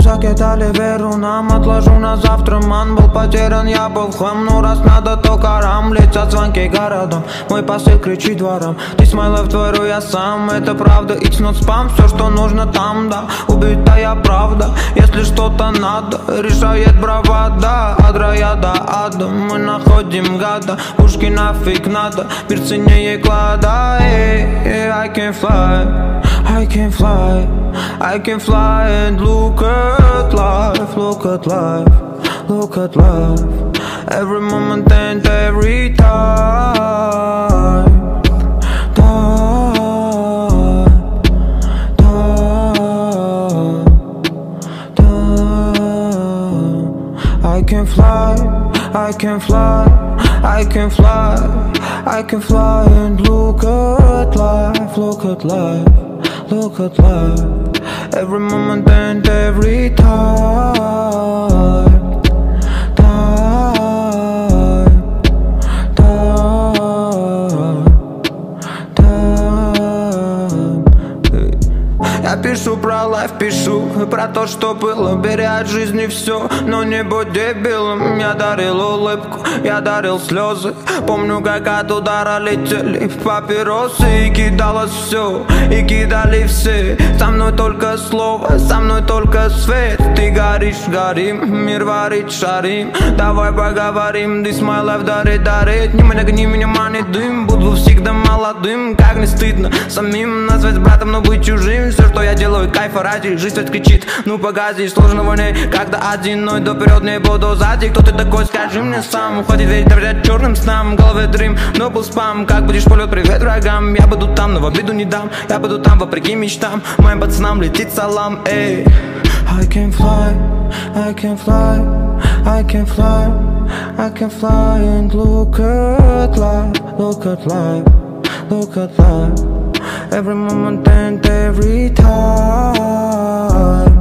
закидали веру нам. Отложу на завтра, ман, был потерян, я был в хлам. Ну раз надо, то карам, летят звонки городом. Мой посыл кричит дворам, ты смайлов творю я сам. Это правда, it's not spam, все, что нужно там, да. Убитая правда, если что-то надо, решает бравада. От рая до ада мы находим гада. Пушки нафиг надо, мир ценнее клада. I can fly, I can fly, I can fly and look at life, look at life, look at life. Every moment and every time, time, time, time. I can fly, I can fly, I can fly, I can fly and look at life, look at life, look at life. Every moment and every time, time, time, time. Я пишу про лайф, пишу про то, что было. Бери от жизни все, но не будь дебилом. Я дарил улыбку, я дарил слезы. Помню, как от удара летели папиросы. И кидалось все, и кидали все. Со мной только слово, со мной только свет. Ты горишь, горим, мир варит, шарим. Давай поговорим, this my life, дарит, дарит. Не нагни меня, мани дым. Буду всегда молодым, как не стыдно самим назвать братом, но быть чужим. Все, что я делаю, кайфа ради. Жизнь ведь кричит, ну погоди, сложного не. Когда одиной, то вперед не буду сзади. Кто ты такой, скажи мне сам. Уходит ведь доверять черным снам. В голове дрим, но был спам. Как будешь полет, привет врагам. Я буду там, но в обиду не дам. Я буду там, вопреки мечтам. Моим пацанам летит салам, эй. I can fly, I can fly, I can fly, I can fly and look at life, look at life, look at life. Every moment and every time.